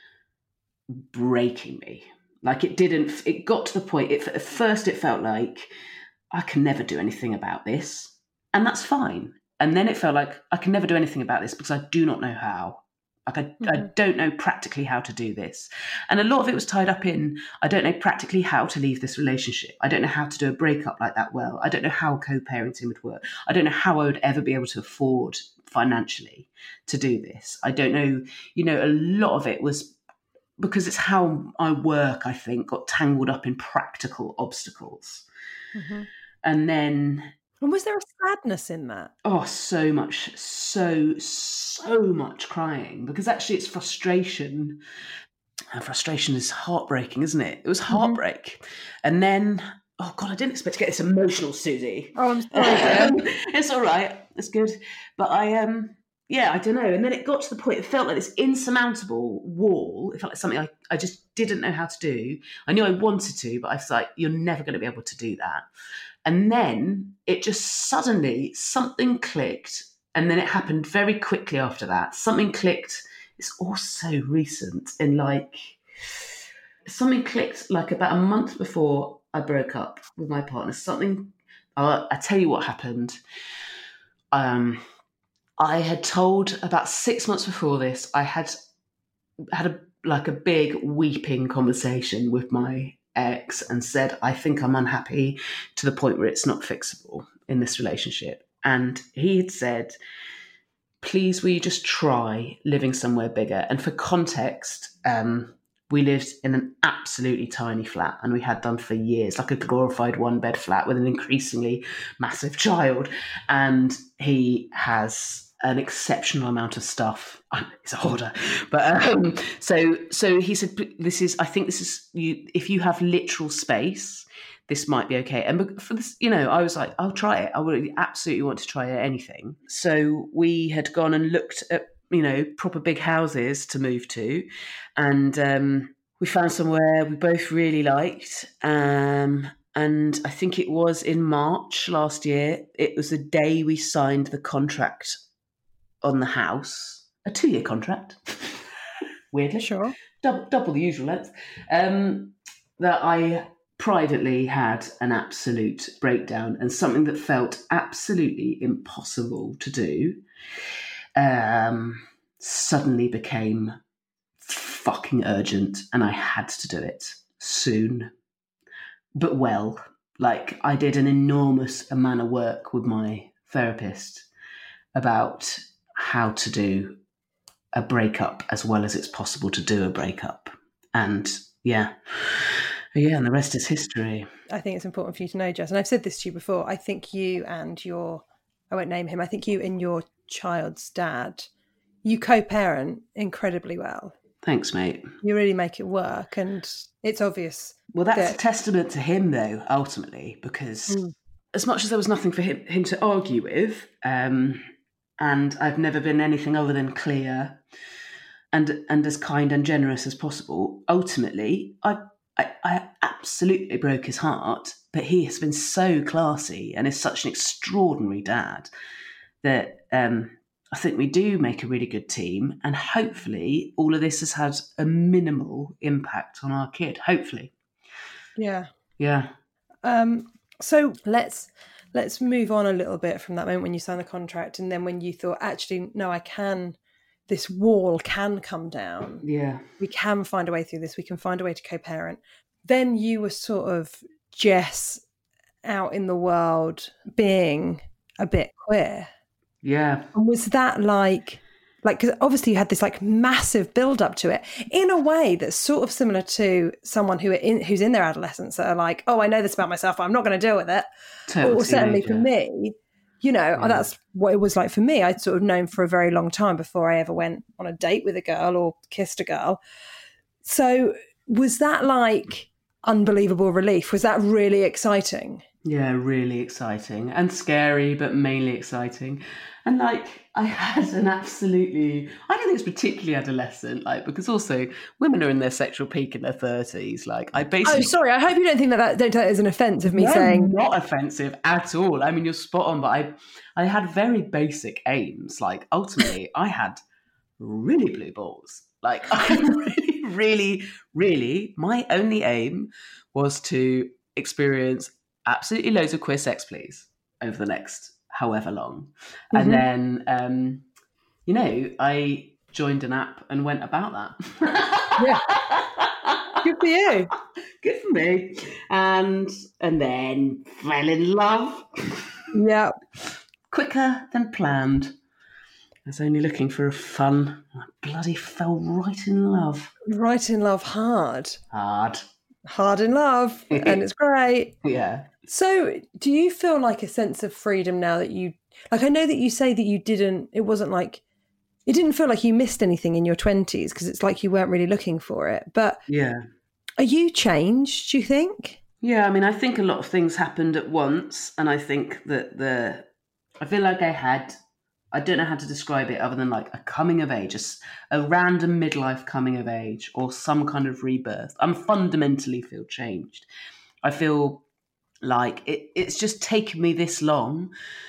breaking me. Like it got to the point, at first it felt like I can never do anything about this, and that's fine. And then it felt like I can never do anything about this because I do not know how. Like I don't know practically how to do this. And a lot of it was tied up in, I don't know practically how to leave this relationship. I don't know how to do a breakup like that well. I don't know how co-parenting would work. I don't know how I would ever be able to afford financially to do this. I don't know, a lot of it was because it's how I work, I think, got tangled up in practical obstacles. Mm-hmm. And then... And was there a sadness in that? Oh, so much, so much crying, because actually it's frustration. And frustration is heartbreaking, isn't it? It was heartbreak. Mm-hmm. And then, oh God, I didn't expect to get this emotional, Susie. Oh, I'm sorry. It's all right. It's good. But I don't know. And then it got to the point, it felt like this insurmountable wall. It felt like something I just didn't know how to do. I knew I wanted to, but I was like, you're never going to be able to do that. And then it just suddenly, something clicked. And then it happened very quickly after that. Something clicked. It's all so recent. And something clicked like about a month before I broke up with my partner. I tell you what happened. I had told about 6 months before this, I had a big weeping conversation with my ex and said, I think I'm unhappy to the point where it's not fixable in this relationship. And he had said, please, will you just try living somewhere bigger? And for context, we lived in an absolutely tiny flat, and we had done for years, like a glorified 1-bed flat with an increasingly massive child. And he has an exceptional amount of stuff. He's a hoarder, but so he said, I think this is you. If you have literal space, this might be okay. And for this, I was like, I'll try it. I would absolutely want to try anything. So we had gone and looked at, proper big houses to move to. And we found somewhere we both really liked. And I think it was in March last year. It was the day we signed the contract on the house, a 2-year contract, weirdly. Sure. Double the usual length. That I privately had an absolute breakdown, and something that felt absolutely impossible to do suddenly became fucking urgent, and I had to do it soon, but well. Like, I did an enormous amount of work with my therapist about how to do a breakup as well as it's possible to do a breakup. And and the rest is history. I think it's important for you to know, Jess, and I've said this to you before, I think you and I won't name him, I think you and your child's dad, you co-parent incredibly well. Thanks, mate. You really make it work, and it's obvious. Well, that's a testament to him, though, ultimately, because as much as there was nothing for him to argue with, and I've never been anything other than clear and as kind and generous as possible, ultimately, I absolutely broke his heart, but he has been so classy and is such an extraordinary dad that I think we do make a really good team, and hopefully all of this has had a minimal impact on our kid, hopefully. Yeah. Yeah. So let's move on a little bit from that moment when you signed the contract, and then when you thought, actually, no, this wall can come down. Yeah. We can find a way through this. We can find a way to co-parent. Then you were sort of Jess out in the world being a bit queer. Yeah. And was that like, because obviously you had this like massive build up to it in a way that's sort of similar to someone who's in their adolescence that are like, oh, I know this about myself, but I'm not going to deal with it. Or certainly for me, that's what it was like for me. I'd sort of known for a very long time before I ever went on a date with a girl or kissed a girl. So was that like unbelievable relief? Was that really exciting? Yeah, really exciting and scary, but mainly exciting. And like, I had an absolutely, I don't think it's particularly adolescent, like, because also women are in their sexual peak in their 30s. Like, I basically. Oh, sorry. I hope you don't think don't take that as an offence of me saying. Not offensive at all. I mean, you're spot on, but I had very basic aims. Like, ultimately, I had really blue balls. Like, I really, my only aim was to experience absolutely loads of queer sex, please, over the next however long. Mm-hmm. And then, I joined an app and went about that. Yeah. Good for you. Good for me. And then fell in love. Yeah. Quicker than planned. I was only looking for a fun. I bloody fell right in love. Right in love hard. Hard in love. And it's great. Yeah. So do you feel like a sense of freedom now that you, like, I know that you say that it didn't feel like you missed anything in your 20s because it's like you weren't really looking for it. But yeah, are you changed, do you think? Yeah, I mean, I think a lot of things happened at once. And I think that I feel like I don't know how to describe it other than like a coming of age, a random midlife coming of age or some kind of rebirth. I fundamentally feel changed. I feel like it's just taken me this long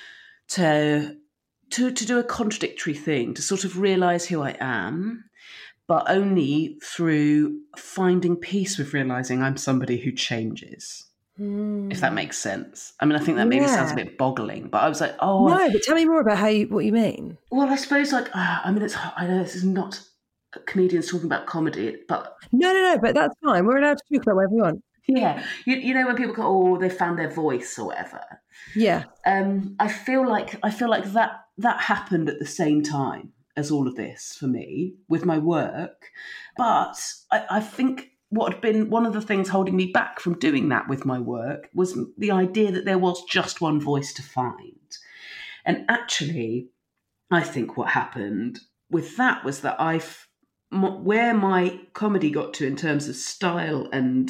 to do a contradictory thing, to sort of realise who I am, but only through finding peace with realising I'm somebody who changes, if that makes sense. I mean, I think that maybe sounds a bit boggling, but I was like, oh... No, but tell me more about what you mean. Well, I suppose, like, I know this is not comedians talking about comedy, but... No, but that's fine. We're allowed to talk about whatever we want. Yeah, you know when people go, oh, they found their voice or whatever. Yeah. I feel like that happened at the same time as all of this for me with my work. But I think what had been one of the things holding me back from doing that with my work was the idea that there was just one voice to find. And actually, I think what happened with that was that where my comedy got to in terms of style and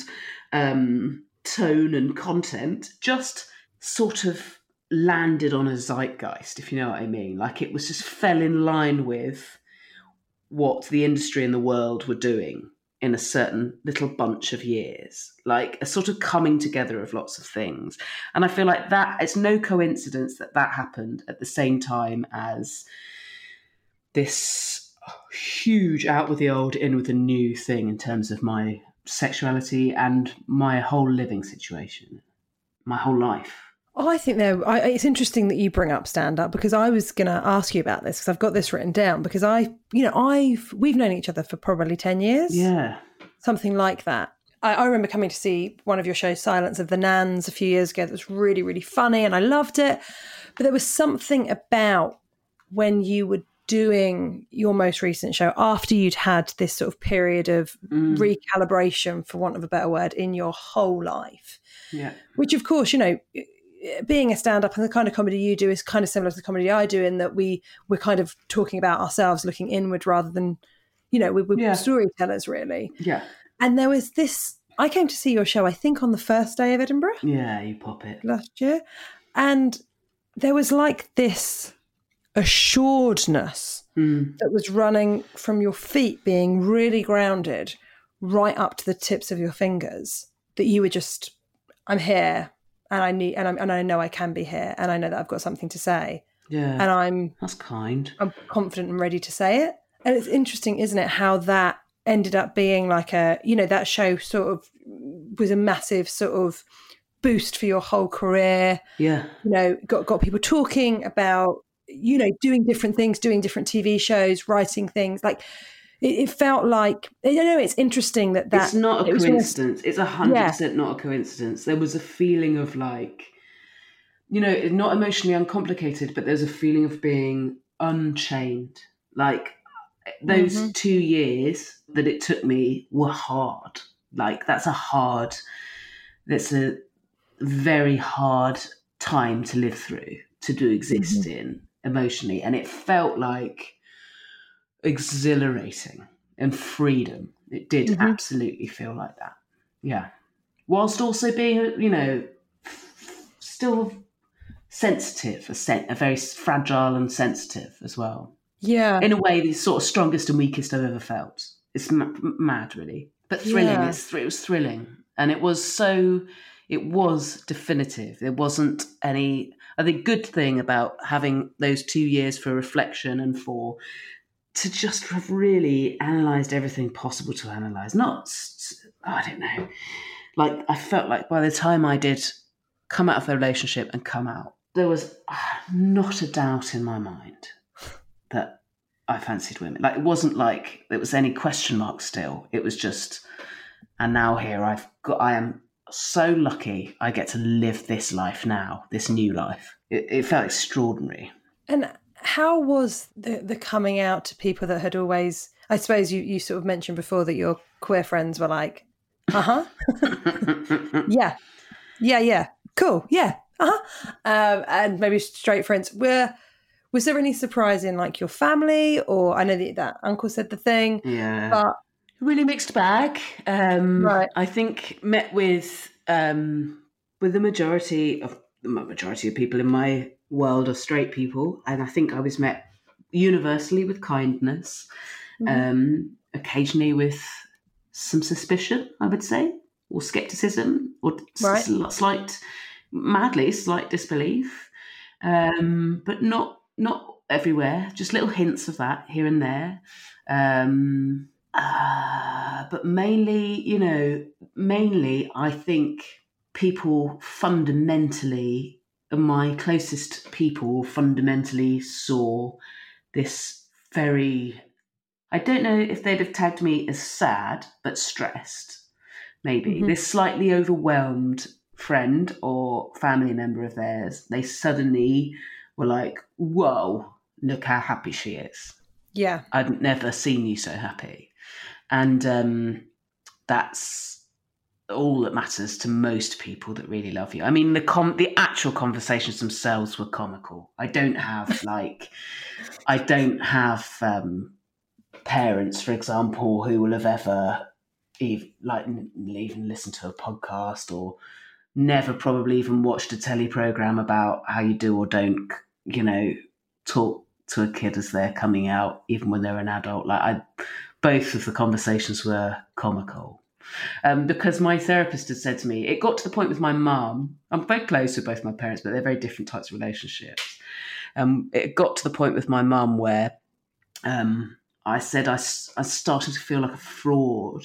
tone and content just sort of landed on a zeitgeist, if you know what I mean. Like it was just fell in line with what the industry and the world were doing in a certain little bunch of years, like a sort of coming together of lots of things. And I feel like that it's no coincidence that that happened at the same time as this huge out with the old, in with the new thing in terms of my sexuality and my whole living situation, my whole life. Oh, I think it's interesting that you bring up stand-up, because I was going to ask you about this because I've got this written down, because we've known each other for probably 10 years. Yeah. Something like that. I remember coming to see one of your shows, Silence of the Nans, a few years ago that was really, really funny and I loved it. But there was something about when you were doing your most recent show after you'd had this sort of period of recalibration, for want of a better word, in your whole life. Yeah. Which, of course, being a stand-up and the kind of comedy you do is kind of similar to the comedy I do, in that we're kind of talking about ourselves, looking inward rather than, we're storytellers, really. Yeah. And there was this, I came to see your show, I think on the first day of Edinburgh. Yeah, you pop it. Last year. And there was like this assuredness that was running from your feet, being really grounded right up to the tips of your fingers, that you were just, I'm here. And I know I can be here, and I know that I've got something to say. Yeah. And that's kind. I'm confident and ready to say it. And it's interesting, isn't it, how that ended up being like that show sort of was a massive sort of boost for your whole career. Yeah. Got people talking about, doing different things, doing different TV shows, writing things. Like it felt like, it's interesting that it's not a coincidence. It's 100% not a coincidence. There was a feeling of like, not emotionally uncomplicated, but there's a feeling of being unchained. Like those 2 years that it took me were hard. Like that's a very hard time to live through, to exist in emotionally. And it felt like exhilarating and freedom. It did absolutely feel like that. Yeah. Whilst also being, still sensitive, a very fragile and sensitive as well. Yeah. In a way, the sort of strongest and weakest I've ever felt. It's mad, really. But thrilling. Yeah. It was thrilling. And it was definitive. There wasn't any, I think, good thing about having those 2 years for reflection and to just have really analysed everything possible to analyse. I don't know. Like, I felt like by the time I did come out of the relationship and come out, there was not a doubt in my mind that I fancied women. Like, it wasn't like there was any question mark still. It was just, and now here I am so lucky I get to live this life now, this new life. It felt extraordinary. And how was the coming out to people that had always, I suppose you sort of mentioned before that your queer friends were like, yeah, cool, yeah, and maybe straight friends. Was there any surprise in like your family, or I know that uncle said the thing, but really mixed bag. Right. I think met with the majority of people in my world are straight people, and I think I was met universally with kindness, occasionally with some suspicion, I would say, or scepticism, or slight disbelief, but not everywhere. Just little hints of that here and there. But mainly, I think people fundamentally, my closest people fundamentally saw this very, I don't know if they'd have tagged me as sad, but stressed. maybe, this slightly overwhelmed friend or family member of theirs, they suddenly were like, whoa, look how happy she is. Yeah. I'd never seen you so happy. And that's all that matters to most people that really love you. I mean, the actual conversations themselves were comical. I don't have parents, for example, who will have ever even listened to a podcast or never probably even watched a telly program about how you do or don't, talk to a kid as they're coming out, even when they're an adult. Both of the conversations were comical. Because my therapist had said to me, it got to the point with my mum, I'm very close with both my parents, but they're very different types of relationships. It got to the point with my mum where I said I started to feel like a fraud.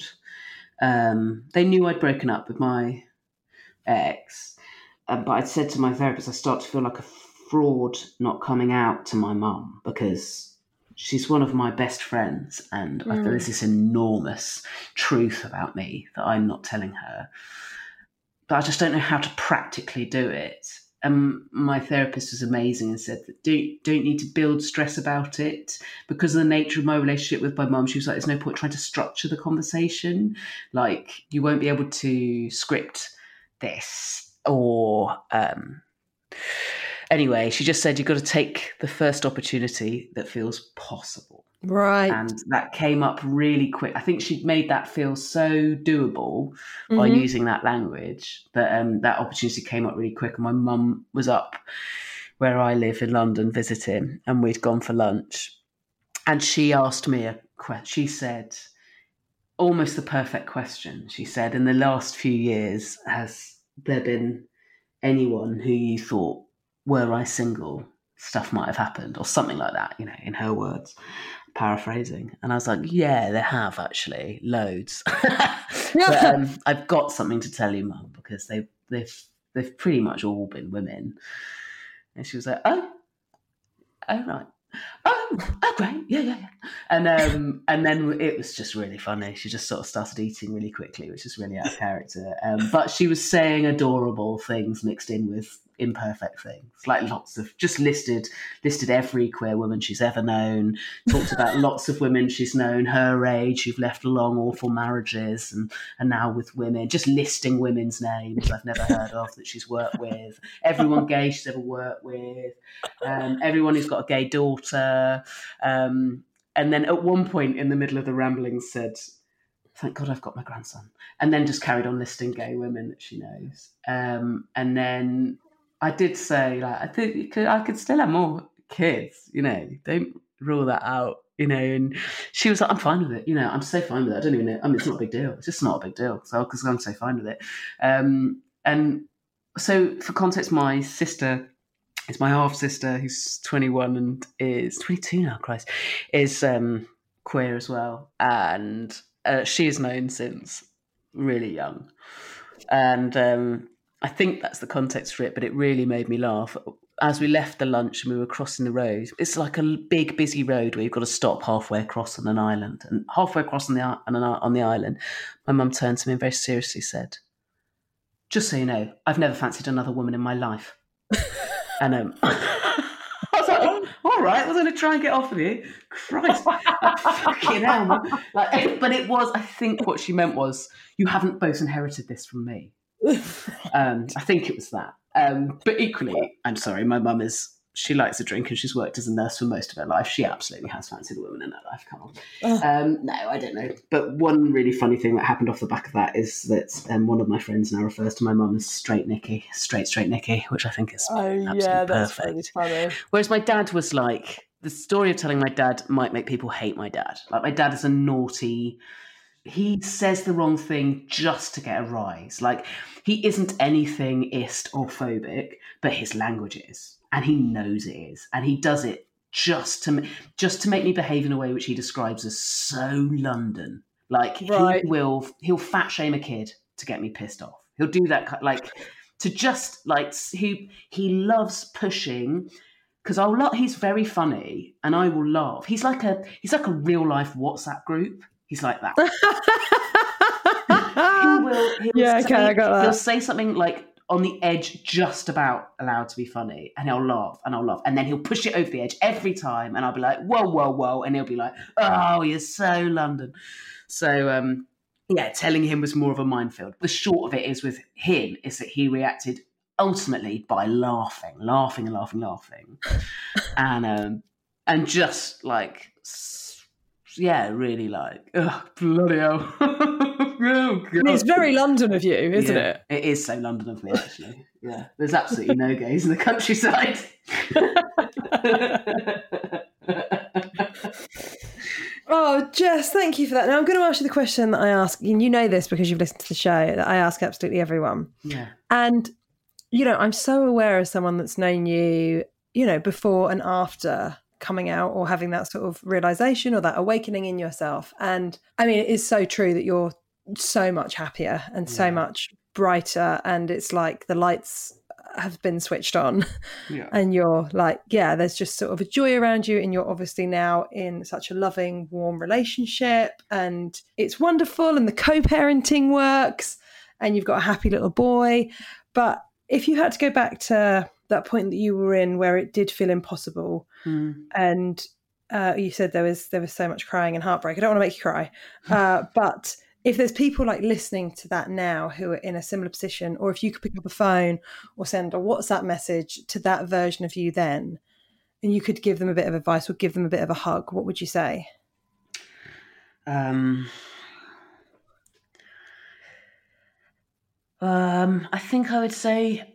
They knew I'd broken up with my ex, but I'd said to my therapist, I start to feel like a fraud not coming out to my mum because she's one of my best friends, and I feel there's this enormous truth about me that I'm not telling her. But I just don't know how to practically do it. And my therapist was amazing and said that don't need to build stress about it. Because of the nature of my relationship with my mum, she was like, there's no point trying to structure the conversation. Like, you won't be able to script this or... Anyway, she just said, you've got to take the first opportunity that feels possible. Right. And that came up really quick. I think she'd made that feel so doable by using that language that that opportunity came up really quick. And my mum was up where I live in London visiting, and we'd gone for lunch. And she asked me a question. She said, almost the perfect question. She said, in the last few years, has there been anyone who you thought, were I single, stuff might have happened, or something like that, in her words, paraphrasing. And I was like, yeah, there have actually, loads. But I've got something to tell you, Mum, because they've pretty much all been women. And she was like, oh right. Oh, great. Yeah. And then it was just really funny. She just sort of started eating really quickly, which is really out of character. But she was saying adorable things mixed in with imperfect things, like lots of, just listed every queer woman she's ever known, talked about lots of women she's known her age who've left long, awful marriages and now with women, just listing women's names I've never heard of that she's worked with, everyone gay she's ever worked with, everyone who's got a gay daughter. And then at one point in the middle of the ramblings said, thank God I've got my grandson. And then just carried on listing gay women that she knows. And then I did say, I think I could still have more kids, don't rule that out, and she was like, I'm fine with it, I'm so fine with it. I don't even know. I mean, it's not a big deal. It's just not a big deal. So, because I'm so fine with it. And so for context, my sister is my half sister who's 21 and is 22 now, Christ, is queer as well. And she is known since really young. And I think that's the context for it, but it really made me laugh. As we left the lunch and we were crossing the road, it's like a big, busy road where you've got to stop halfway across on an island. And halfway across on the island, my mum turned to me and very seriously said, just so you know, I've never fancied another woman in my life. And I was like, oh, all right, I was going to try and get off with you. Christ, fucking hell, man. But it was, I think what she meant was, you haven't both inherited this from me. I think it was that. But equally, I'm sorry, my mum she likes a drink and she's worked as a nurse for most of her life. She absolutely has fancied a woman in her life. Come on. No, I don't know. But one really funny thing that happened off the back of that is that one of my friends now refers to my mum as straight Nikki, straight Nikki, which I think is absolutely that's perfect. Funny. Whereas my dad was like, the story of telling my dad might make people hate my dad. Like, my dad is a naughty... He says the wrong thing just to get a rise. Like, he isn't anything ist or phobic, but his language is. And he knows it is. And he does it just to make me behave in a way which he describes as so London. Like, right. He'll fat shame a kid to get me pissed off. He'll do that, like, to just, like, he loves pushing... Because he's very funny and I will laugh. He's like a real life WhatsApp group. He's like that. I got that. He'll say something like on the edge, just about allowed to be funny, and he'll laugh, and I'll laugh, and then he'll push it over the edge every time, and I'll be like, whoa, and he'll be like, oh, you're so London. So, telling him was more of a minefield. The short of it is with him is that he reacted ultimately by laughing, and just like, really like, oh, bloody hell. Oh, God. It's very London of you, isn't it? It is so London of me, actually. Yeah, there's absolutely no gays in the countryside. Oh, Jess, thank you for that. Now I'm going to ask you the question that I ask, and you know this because you've listened to the show, that I ask absolutely everyone. Yeah. And, I'm so aware of someone that's known you, before and after coming out or having that sort of realization or that awakening in yourself. And I mean, it is so true that you're so much happier and so much brighter, and it's like the lights have been switched on and you're like, there's just sort of a joy around you, and you're obviously now in such a loving, warm relationship, and it's wonderful, and the co-parenting works, and you've got a happy little boy. But if you had to go back to that point that you were in where it did feel impossible, and you said there was so much crying and heartbreak, I don't want to make you cry, but if there's people like listening to that now who are in a similar position, or if you could pick up a phone or send a WhatsApp message to that version of you then, and you could give them a bit of advice or give them a bit of a hug, what would you say? I think I would say,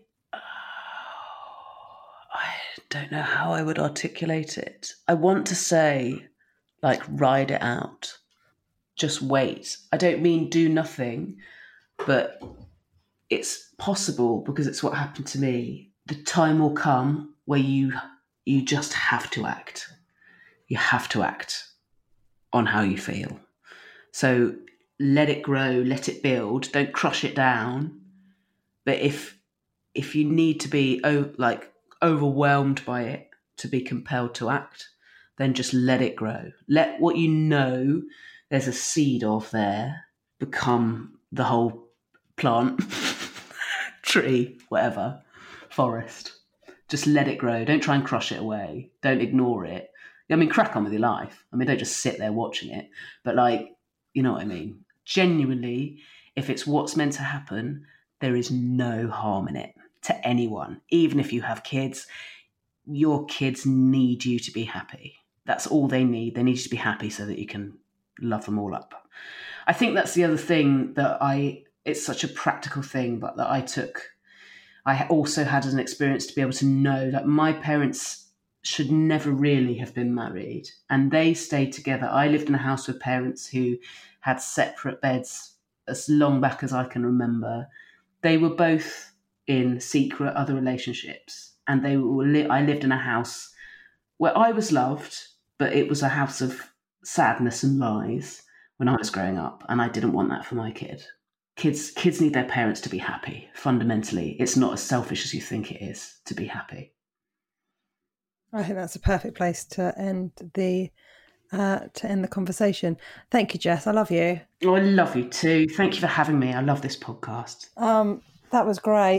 I don't know how I would articulate it. I want to say, like, ride it out. Just wait. I don't mean do nothing, but it's possible, because it's what happened to me. The time will come where you just have to act. You have to act on how you feel. So let it grow, let it build. Don't crush it down. But if you need to be overwhelmed by it to be compelled to act, then just let it grow. Let what there's a seed of there become the whole plant, tree, whatever, forest. Just let it grow. Don't try and crush it away. Don't ignore it. I mean, crack on with your life. I mean, don't just sit there watching it. But you know what I mean? Genuinely, if it's what's meant to happen, there is no harm in it to anyone. Even if you have kids, your kids need you to be happy. That's all they need. They need you to be happy so that you can love them all up. I think that's the other thing it's such a practical thing, but that I also had as an experience to be able to know that my parents should never really have been married, and they stayed together. I lived in a house with parents who had separate beds as long back as I can remember. They were both in secret other relationships, and I lived in a house where I was loved, but it was a house of sadness and lies when I was growing up, and I didn't want that for my kid. Kids need their parents to be happy. Fundamentally, it's not as selfish as you think it is to be happy. I think that's a perfect place to end the conversation. Thank you, Jess. I love you. Oh, I love you too. Thank you for having me. I love this podcast. That was great.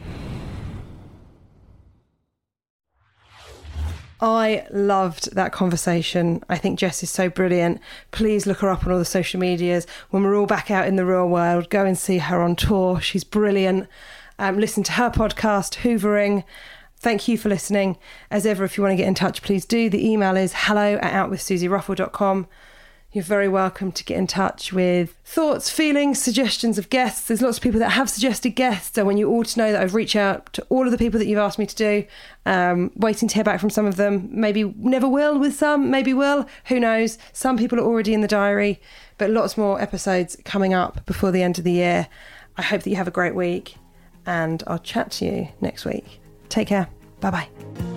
I loved that conversation. I think Jess is so brilliant. Please look her up on all the social medias. When we're all back out in the real world, go and see her on tour. She's brilliant. Listen to her podcast, Hoovering. Thank you for listening. As ever, if you want to get in touch, please do. The email is hello@outwithsusieruffell.com. You're very welcome to get in touch with thoughts, feelings, suggestions of guests. There's lots of people that have suggested guests. I want you all to know that I've reached out to all of the people that you've asked me to do. Waiting to hear back from some of them. Maybe never will with some, maybe will. Who knows? Some people are already in the diary, but lots more episodes coming up before the end of the year. I hope that you have a great week, and I'll chat to you next week. Take care. Bye-bye.